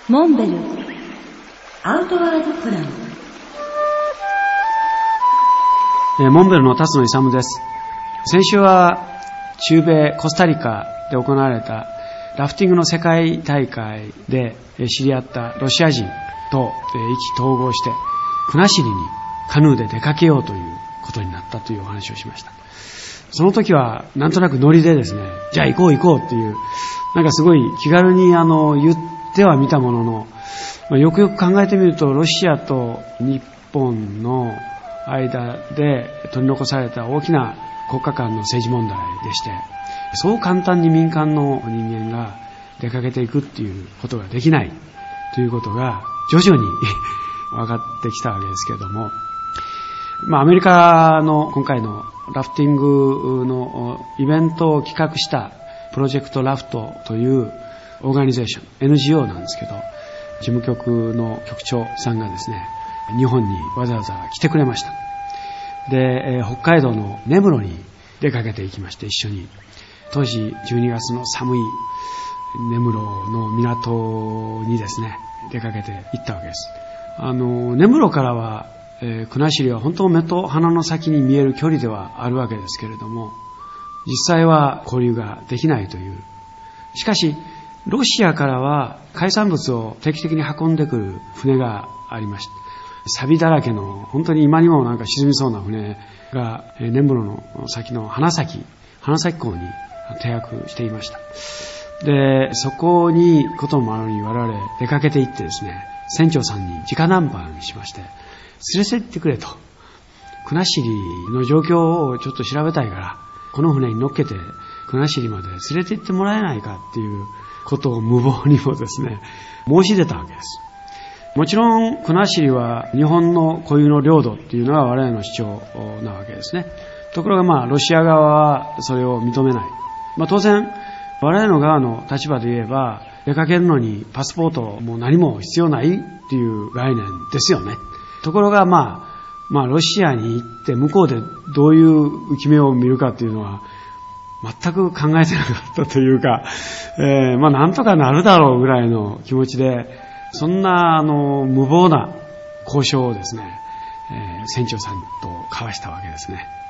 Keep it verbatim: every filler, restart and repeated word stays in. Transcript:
モンベルアウトワードプラン。 えー、モンベルの辰野勇です。先週は中米コスタリカで行われたラフティングの世界大会で知り合ったロシア人と意気投合して国後にカヌーで出かけようということになったというお話をしました。その時はなんとなくノリでですね、じゃあ行こう行こうっていう、なんかすごい気軽にあの言ってはみたものの、まあ、よくよく考えてみるとロシアと日本の間で取り残された大きな国家間の政治問題でして、そう簡単に民間の人間が出かけていくっていうことができないということが徐々に分かってきたわけですけれども、まあアメリカの今回のラフティングのイベントを企画したプロジェクトラフトというオーガニゼーション エヌジーオー なんですけど、事務局の局長さんがですね、日本にわざわざ来てくれました。で、北海道の根室に出かけていきまして、一緒に当時じゅうにがつの寒い根室の港にですね出かけて行ったわけです。あの根室からは、えー、国後は本当目と鼻の先に見える距離ではあるわけですけれども、実際は交流ができないという。しかしロシアからは海産物を定期的に運んでくる船がありました。錆だらけの本当に今にもなんか沈みそうな船が根室の先の花咲花咲港に停泊していました。で、そこにこともあるに我々出かけていってですね、船長さんに直談判しまして、連れて行ってくれと。国後の状況をちょっと調べたいから、この船に乗っけて国後まで連れて行ってもらえないかっていうことを無謀にもですね、申し出たわけです。もちろん国後は日本の固有の領土っていうのが我々の主張なわけですね。ところがまあロシア側はそれを認めない。まあ当然我々の側の立場で言えば、出かけるのにパスポートも何も必要ないっていう概念ですよね。ところがまあまあロシアに行って向こうでどういう浮き目を見るかっていうのは全く考えてなかったというか、えー、まあなんとかなるだろうぐらいの気持ちで、そんなあの無謀な交渉をですね、えー、船長さんと交わしたわけですね。